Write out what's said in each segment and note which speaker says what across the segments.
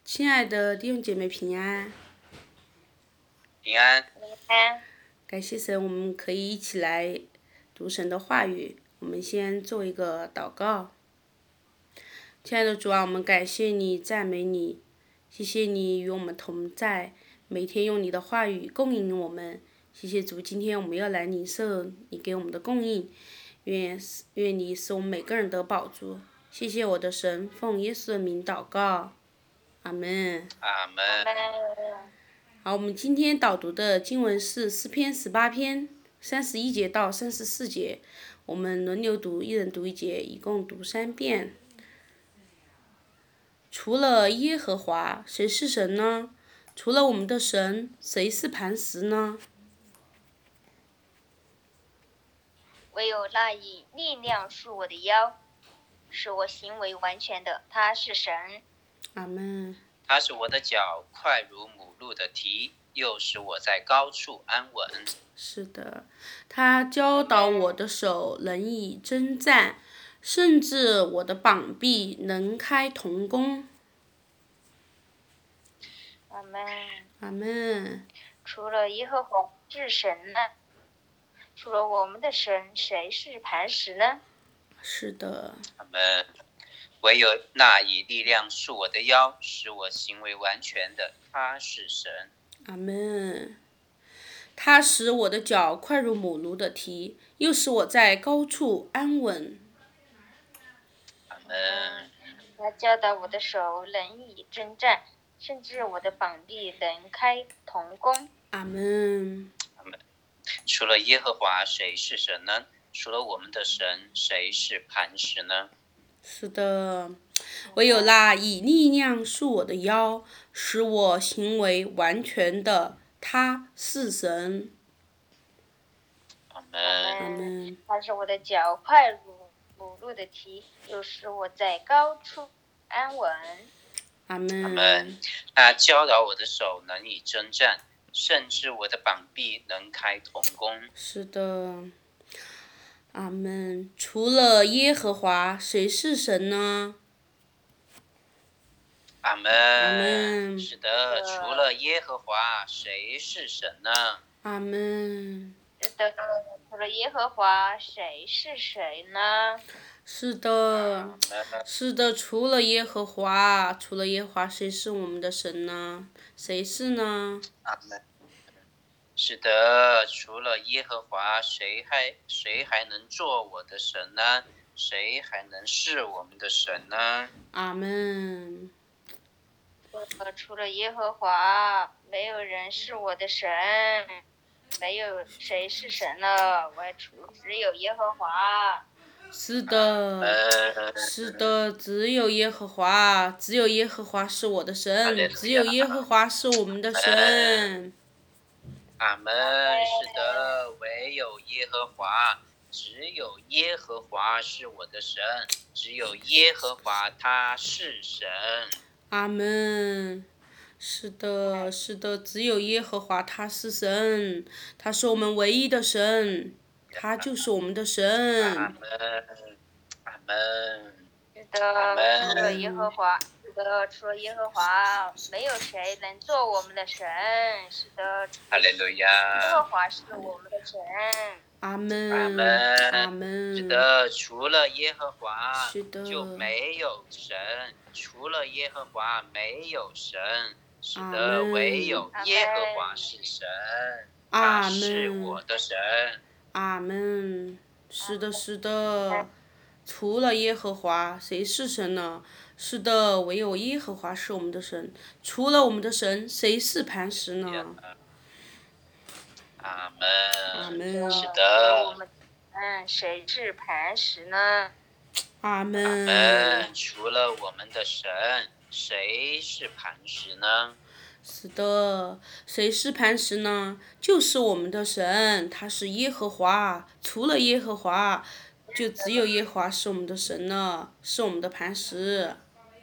Speaker 1: 亲爱的弟兄姐妹平安，
Speaker 2: 平安。
Speaker 1: 感谢神，我们可以一起来读神的话语。我们先做一个祷告。亲爱的主啊，我们感谢你，赞美你，谢谢你与我们同在，每天用你的话语供应我们。谢谢主，今天我们要来领受你给我们的供应，愿你使我们每个人得饱足。谢谢我的神，奉耶稣的名祷告，阿门。
Speaker 2: 阿门。
Speaker 1: 好，我们今天导读的经文是诗篇18篇31节到34节，我们轮流读，一人读一节，一共读3遍。除了耶和华，谁是神呢？除了我们的神，谁是磐石呢？
Speaker 3: 唯有那以力量束我的腰，使我行为完全的，他是神。
Speaker 1: 阿门。
Speaker 2: 他使我的脚快如母鹿的蹄，又使我在高处安稳。
Speaker 1: 是的，他教导我的手能以征战，甚至我的膀臂能开铜弓。
Speaker 3: 阿门。
Speaker 1: 阿门。
Speaker 3: 除了耶和华是神呢？除了我们的神，谁是磐石呢？
Speaker 1: 是的。
Speaker 2: 阿门。唯有那以力量束我的腰，使我行为完全的，他是神。
Speaker 1: 阿门。他使我的脚快如母鹿的蹄，又使我在高处安稳。
Speaker 2: 阿门。
Speaker 3: 他教导我的手能以征战，甚至我的膀臂能开铜弓。
Speaker 1: 阿门。
Speaker 2: 阿门。除了耶和华，谁是神呢？除了我们的神，谁是磐石呢？
Speaker 1: 是的，唯有那以力量束我的腰，使我行为完全的，他是神。
Speaker 2: 阿门。
Speaker 1: 阿门。
Speaker 3: 他使我的脚快如母鹿的蹄，又使我在高处安稳。
Speaker 1: 阿
Speaker 2: 阿门。
Speaker 1: 门。
Speaker 2: 他教导我的手能以征战，甚至我的膀臂能开铜弓。
Speaker 1: 是的。阿门。除了耶和华，谁是神呢？
Speaker 2: 阿门。
Speaker 1: 阿门。
Speaker 2: 是的，除了耶和华，谁是神呢？
Speaker 1: 阿门。
Speaker 3: 是的，除了耶和华，谁是谁呢？
Speaker 1: 是的，是的，除了耶和华，谁是我们的神呢？谁是呢？
Speaker 2: 阿门。是的，除了耶和华，谁还能做我的神呢？谁还能是我们的神呢？
Speaker 1: 阿门。
Speaker 3: 除了耶和华，没有人是我的神，没有谁是神了，只有耶和华。
Speaker 1: 是的，是的，只有耶和华，只有耶和华是我的神，只有耶和华是我们的神。
Speaker 2: 阿门。是的，唯有耶和华，只有耶和华是我的神，只有耶和华他是神。
Speaker 1: 阿门。是的，是的，只有耶和华他是神，他是我们唯一的神，他就是我们的神。
Speaker 2: 阿门。阿门。
Speaker 3: 是的，除了耶和华，除了耶和华，没有谁能做我们的神。是的，
Speaker 2: 哈利路亚。
Speaker 3: 耶和华是我们的神。
Speaker 1: 阿门。
Speaker 2: 阿门。
Speaker 1: 阿门。
Speaker 2: 是的，除了耶和华
Speaker 1: 是的
Speaker 2: 就没有神，除了耶和华没有神。是的，唯有耶和华是神，他是我的神。
Speaker 1: 阿门。是的，是的，除了耶和华，谁是神呢？是的，唯有耶和华是我们的神，除了我们的神，谁是磐石呢？
Speaker 2: 阿门。
Speaker 1: 阿门。
Speaker 2: 是的。
Speaker 3: 谁是磐石呢？
Speaker 1: 阿门。
Speaker 2: 阿门。除了我们的神，谁是磐石呢？
Speaker 1: 是的，谁是磐石呢？就是我们的神，他是耶和华。除了耶和华，就只有耶和华是我们的神了，是我们的磐石。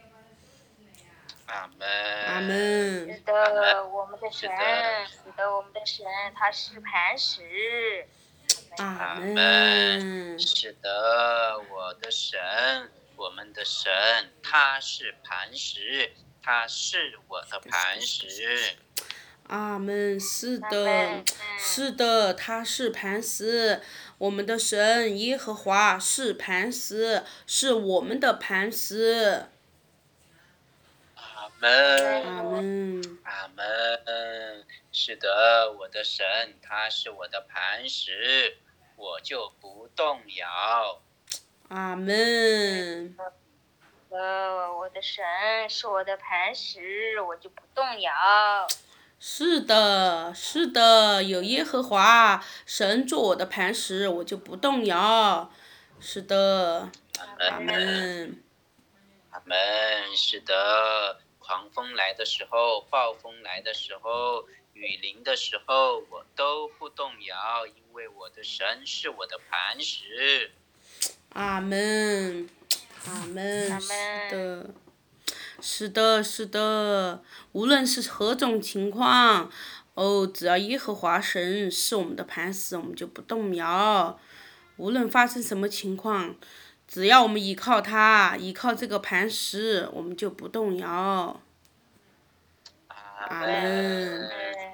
Speaker 2: 阿门。
Speaker 1: 阿门。
Speaker 3: 是的，我们的神，是的，我们的神，他是磐石。
Speaker 1: 阿
Speaker 2: 门。是的，我的神，我们的神，他是磐石， 他是我的磐石。
Speaker 1: 阿门。是的
Speaker 3: 阿门，
Speaker 1: 是的，他是磐石，我们的神耶和华是磐石，是我们的磐石。
Speaker 2: 阿门，
Speaker 1: 阿门。
Speaker 2: 阿门。是的，我的神，他是我的磐石，我就不动摇。
Speaker 1: 阿门。
Speaker 3: 我的神是我的磐石，我就不动摇。
Speaker 1: 是的，是的，有耶和华神做我的磐石，我就不动摇。是的，阿门。
Speaker 2: 阿门。是的，狂风来的时候，暴风来的时候，雨淋的时候，我都不动摇，因为我的神是我的磐石。
Speaker 1: 阿门，阿门。
Speaker 3: 阿
Speaker 1: 是
Speaker 3: 门
Speaker 1: 的，是的，是的，无论是何种情况，只要耶和华神是我们的磐石，我们就不动摇。无论发生什么情况，只要我们依靠他，依靠这个磐石，我们就不动摇。阿门。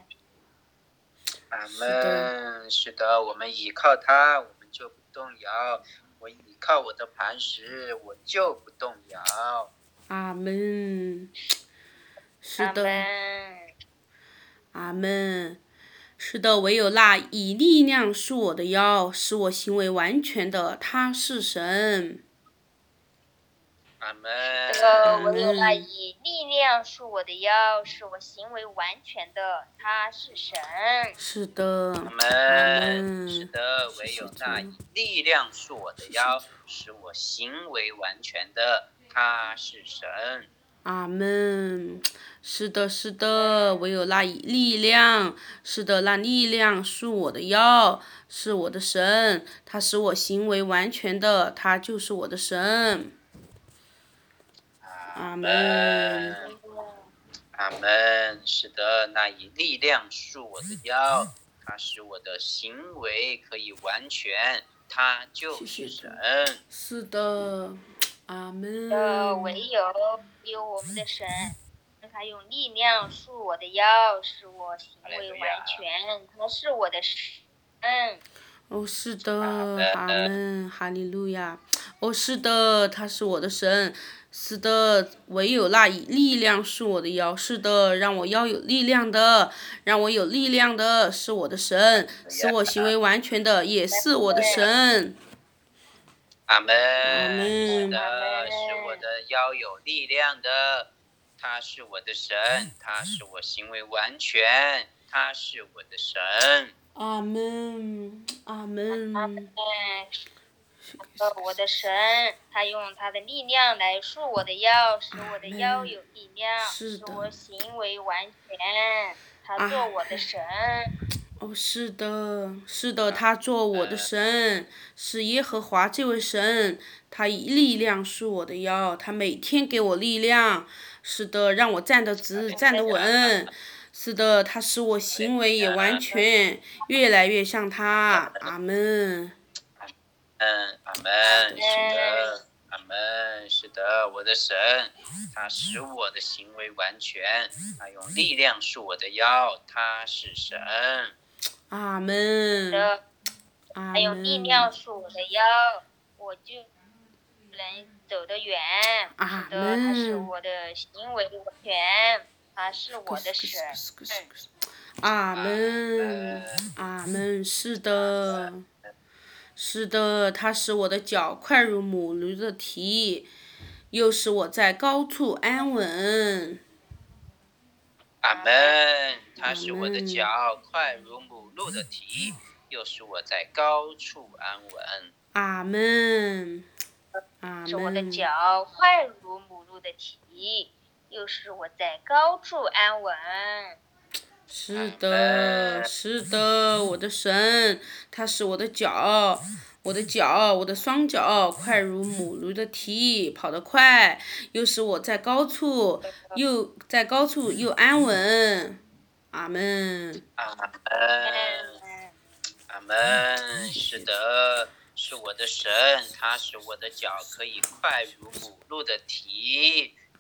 Speaker 2: 阿
Speaker 1: 是的，
Speaker 2: 门。是的，我们依靠他，我们就不动摇。我依靠我的磐石，我就不动摇。
Speaker 1: 阿门。是
Speaker 3: 阿
Speaker 1: 的，
Speaker 3: 门，
Speaker 1: 阿门。是的，唯有那以力量束我的腰，使我行为完全的，他是神。
Speaker 2: 阿门。
Speaker 3: 唯有那以力量束我的腰，使我行为完全的，他是神。
Speaker 1: 是的，
Speaker 2: 阿
Speaker 1: 阿
Speaker 2: 门。
Speaker 1: 门。
Speaker 2: 是的，唯有那以力量束我的腰，使我行为完全的，他是神。
Speaker 1: 阿门。是的，是的，唯有那以力量，是的，那力量束我的腰，是我的神，他使我行为完全的，他就是我的神。阿门。
Speaker 2: 阿门。是的，那以力量束我的腰，他使我的行为可以完全，他就是神。
Speaker 1: 是的，阿门。
Speaker 3: 唯有我们的神，他用力量束我的腰，使我行为完全，他是我的神。
Speaker 1: 是的，阿门，哈利路亚。是的，他是我的神。是的，唯有那以力量束我的腰。是的，让我腰有力量的，让我有力量的是我的神，使我行为完全的也是我的神。
Speaker 2: 阿门。
Speaker 1: 门
Speaker 2: 是的，是我的腰有力量的，他是我的神，他是我行为完全，他是我的神。
Speaker 1: 阿门，阿门。
Speaker 3: 我的神，他用他的力量来束我的腰，使我的腰有力量，使我行为完全。他做我的神。
Speaker 1: 是的，是的，他做我的神，是耶和华这位神，他以力量束我的腰，他每天给我力量，是的，让我站得直，站得稳，是的，他使我行为也完全，越来越像他。阿门。
Speaker 2: 阿门。是的，阿门。是的，我的神，他使我的行为完全，他用力量束我的腰，他是神。
Speaker 1: 阿门。
Speaker 3: 他用力量束我的腰，我就能走得远。是的，他是我的行为完全，他是我的神。
Speaker 1: 阿门，阿门。是的，是的，他使我的脚快如母驴的蹄，又使我在高处安稳。
Speaker 2: 阿门。他使我的脚快如母鹿的蹄，又使我在高处安稳。
Speaker 1: 阿门，阿
Speaker 3: 使我的
Speaker 1: 门。
Speaker 3: 脚快如母鹿的蹄，又使我在高处安稳。
Speaker 1: 是的，是的，我的神，他使我的脚，我的双脚快如母驴的蹄，跑得快，又使我在高处又安稳。阿门。
Speaker 2: 阿门。阿门。是的，是我的神，他使我的脚可以快如母鹿的蹄，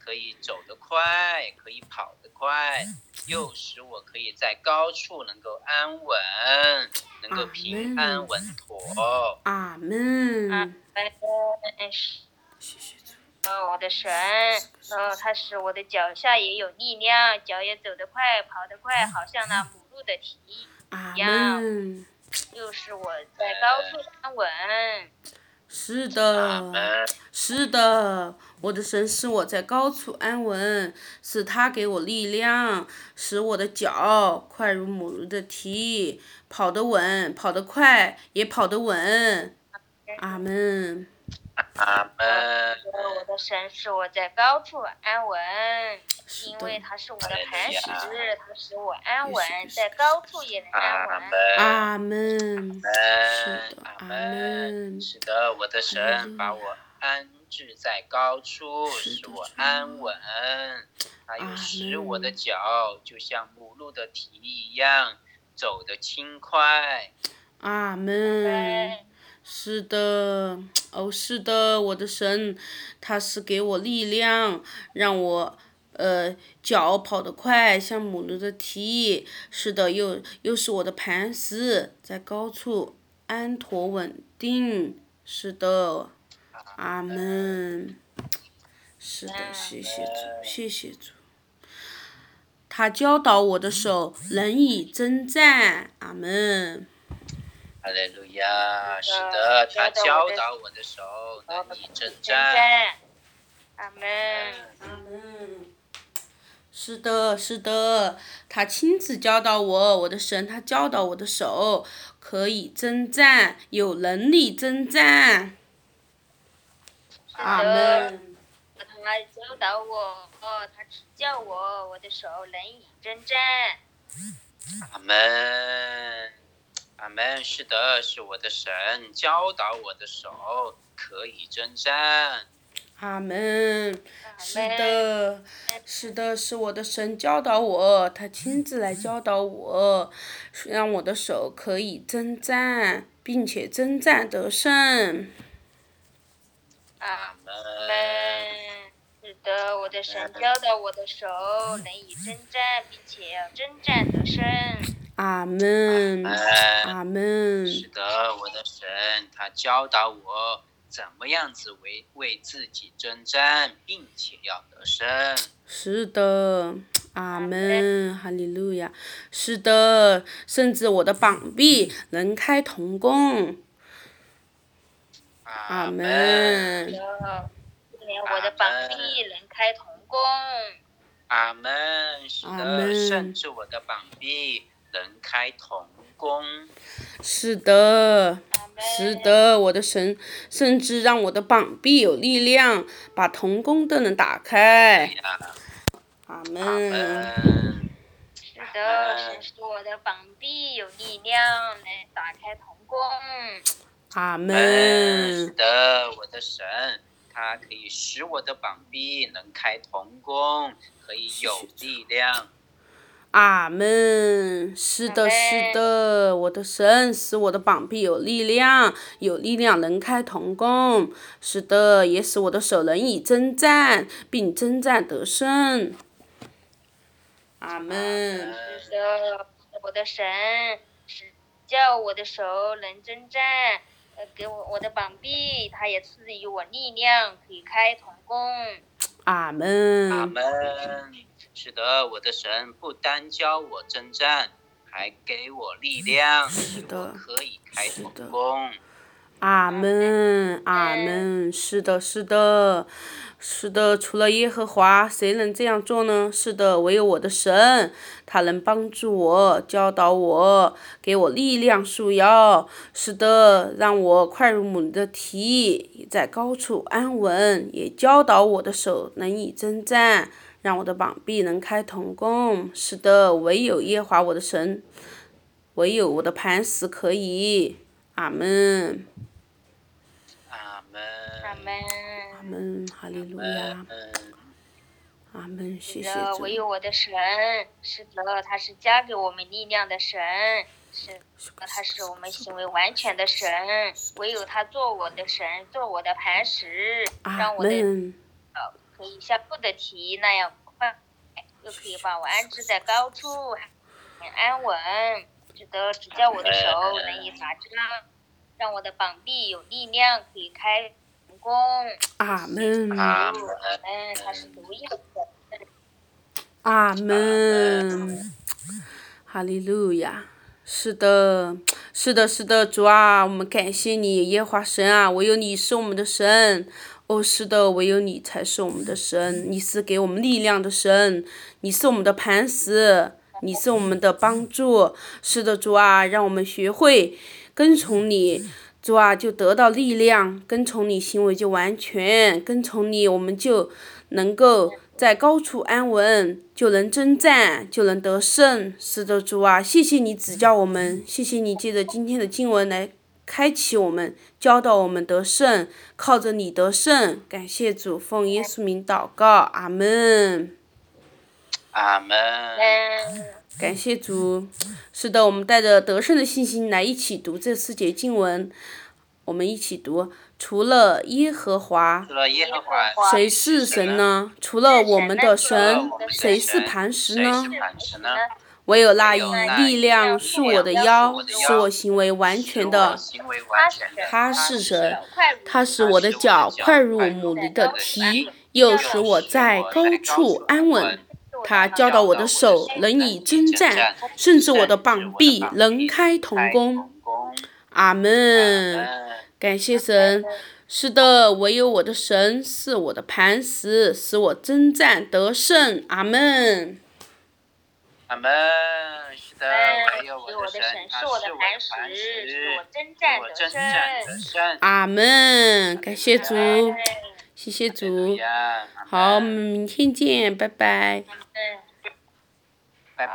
Speaker 2: 可以走得快，可以跑得快，又使我可以在高处能够安稳，能够平安稳妥。
Speaker 1: 阿门。谢谢主。
Speaker 3: 我的神，他使我的脚下也有力量，脚也走得快，跑得快，好像那母鹿的蹄一样。又是我在高处安稳。
Speaker 1: 是的，是的，我的神使我在高处安稳，是他给我力量，使我的脚快如母鹿的蹄，跑得稳，跑得快，也跑得稳。阿门。
Speaker 2: 阿门。
Speaker 3: 我的神使我在高处安稳，因为他是我的磐石，他使我安稳，在高处也能安稳。
Speaker 1: 阿门。
Speaker 2: 是的，阿门。是的，我的神把我安置在高处，使我安稳。他又使我的脚就像母鹿的蹄一样，走得轻快。
Speaker 1: 阿门。是的，是的，我的神，他是给我力量，让我脚跑得快，像母鹿的蹄。是的，又是我的磐石，在高处安妥稳定。是的，阿门。是的，谢谢主，谢谢主。他教导我的手能以征战。阿门。
Speaker 2: 哈利路亚，是的，他教导我的手能以征战。
Speaker 3: 阿门。
Speaker 1: 阿门。是的，是的，他亲自教导我的神，他教导我的手可以征战，有能力征战。阿门。
Speaker 3: 他教导我，他指教我的手能以征战。
Speaker 2: 阿门。阿门，是的，是我的神教导我的手可以征战。
Speaker 1: 阿门。是的，是的，是我的神教导我，他亲自来教导我，让我的手可以征战，并且征战得胜。
Speaker 3: 阿门。是的，我的神教导我的手能以征战，并且要征战得胜。
Speaker 1: 阿门。阿门。
Speaker 2: 是的，我的神，他教导我怎么样子为自己征战，并且要得胜。
Speaker 1: 是的，阿门，哈利路亚。是的，甚至我的膀臂能开铜弓。阿门。
Speaker 3: 我的膀臂能开铜弓。
Speaker 2: 阿门。是的，甚至我的膀臂能开铜弓。
Speaker 1: 是的，是的，我的神甚至让我的膀臂有力量，把铜弓都能打开。阿门。
Speaker 3: 是的，神使我的膀臂有力量，能打开铜弓。
Speaker 1: 阿门。
Speaker 2: 是的，我的神，他可以使我的膀臂能开铜弓，可以有力量。
Speaker 1: 阿门。是的，是的，我的神使我的膀臂有力量，有力量能开铜弓。是的，也使我的手能以征战，并征战得胜。阿门。
Speaker 3: 是的，我的神使叫我的手能征战，给我的膀臂，他也赐予我力量，可以开铜弓。
Speaker 1: 阿门。
Speaker 2: 阿门。是的，我的神不单教我征战，还给我力量，使我可以开铜弓。
Speaker 1: 阿门，阿门。是的，是的，是的，除了耶和华，谁能这样做呢？是的，唯有我的神，他能帮助我，教导我，给我力量束腰。是的，让我快如母的蹄，在高处安稳，也教导我的手能以征战，让我的膀臂能开铜弓。是的，唯有耶和华我的神，唯有我的磐石可以。阿门。
Speaker 2: 阿门。
Speaker 3: 阿门。
Speaker 1: 阿门，哈利路亚。阿门，谢谢主。
Speaker 3: 唯有我的神，是的，他是加给我们力量的神，他是我们行为完全的神，唯有他做我的神，做我的磐石，让我的可以下步的提，那样快，又可以把我安置在高处，很安稳。是的，指教我的手能以法杖，让我的膀臂有力量，可以开成功。
Speaker 1: 阿门。
Speaker 3: 他是独一的神。
Speaker 1: 阿门。哈利路亚。是的，是的，是的，主啊，我们感谢你，耶和华神啊，唯有你是我们的神。哦，是的，唯有你才是我们的神，你是给我们力量的神，你是我们的磐石，你是我们的帮助。是的，主啊，让我们学会跟从你，主啊，就得到力量，跟从你行为就完全，跟从你我们就能够在高处安稳，就能征战，就能得胜。是的，主啊，谢谢你指教我们，谢谢你借着今天的经文来开启我们，教导我们得胜，靠着你得胜。感谢主，奉耶稣名祷告，阿门。
Speaker 2: 阿门。
Speaker 1: 感谢主。是的，我们带着得胜的信心来一起读这4节经文。我们一起读：除了耶和华，谁是神呢？除了我们的神，谁是磐石呢？唯有那以力量束我的腰，使我行为完全的，他是神。他使我的脚快入母驴的蹄，又使我在高处安稳。他教导我的手能以征战，甚至我的膀臂能开铜弓。阿门。感谢神。是的，唯有我的神是我的磐石，使我征战得胜。阿门。
Speaker 2: 阿门。是的，唯有我的神是我的磐石，使我征战得胜。
Speaker 1: 阿门。感谢主，谢谢主。好，我们明天见，拜拜。